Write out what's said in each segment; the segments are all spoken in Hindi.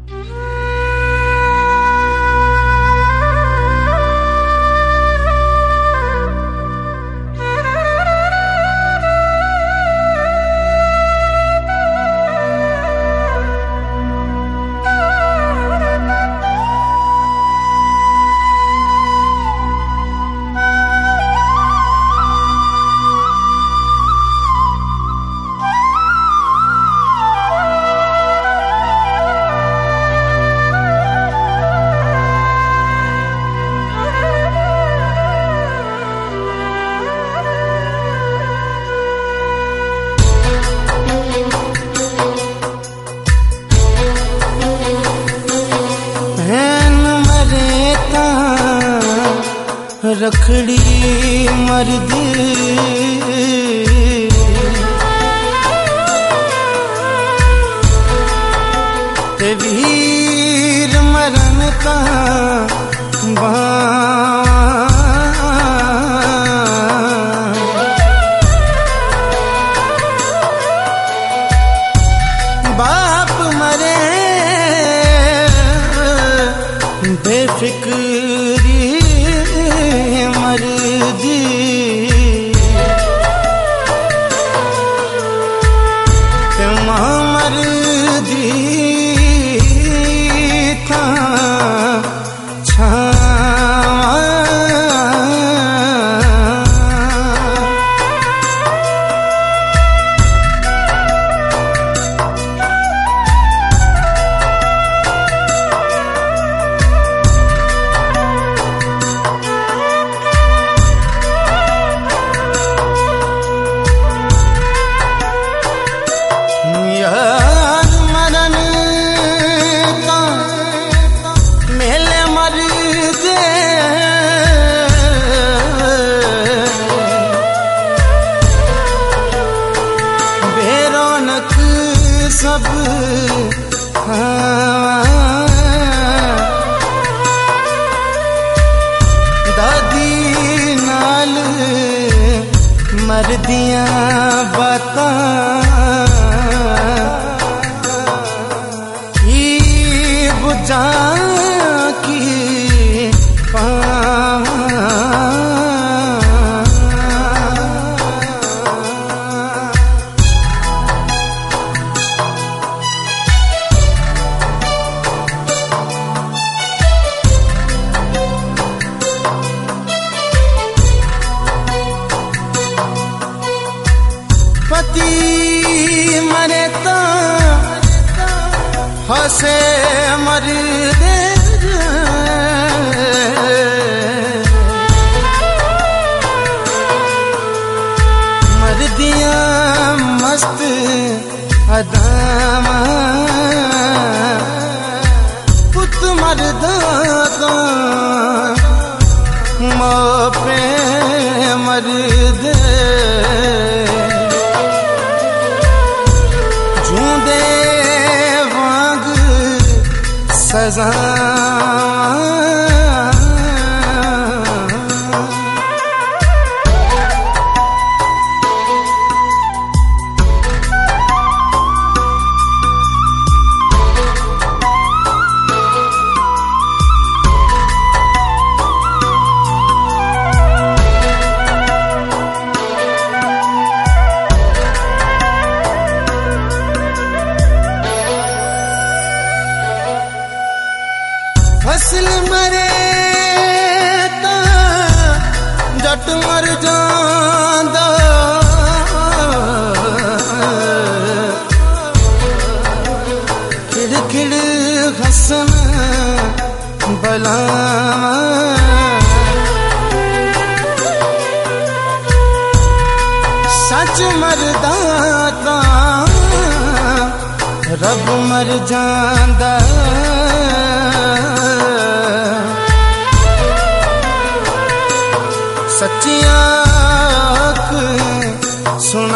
रखड़ी मरदी ते वीर मरन का बाप मरे बेफिक्री मरदी ते मां मरदी था सब दादी नाल मरदियां बातां की बुझा की पति मरे तो हसे मर दे मरदियां मस्त अदामा पुत मरदा का माँ पे मर दे सजा फसल मरे ता जट मर जांदा खिड़ खिड़ हसन बला सच मरदा ता रब मर जांदा सच्चियां सुना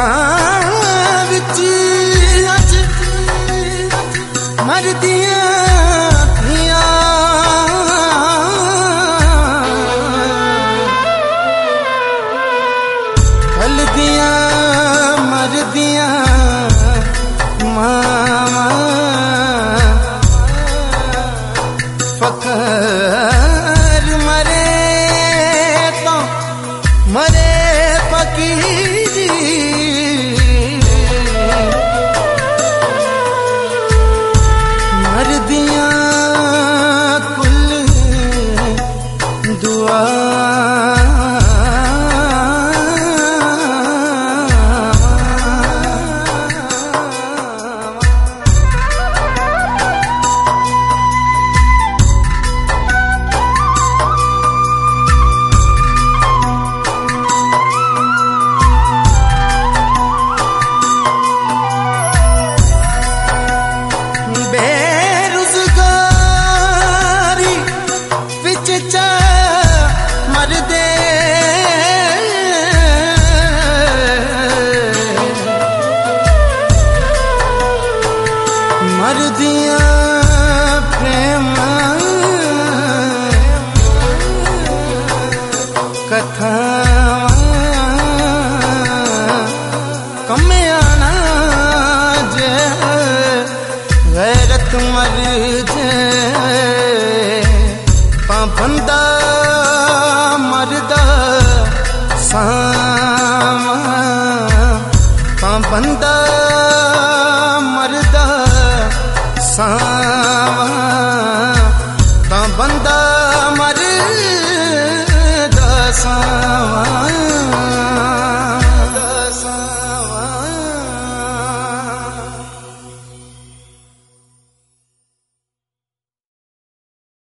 विच अज मरदियां थियां हलदियां मरदियां मां फकर मरे तो मरे फकीरी मरदियां कुल दुआ मरदियां प्रेम कथा कम्याना जे गैरत मर जे पाबंदा मरदा सामा पाबंदा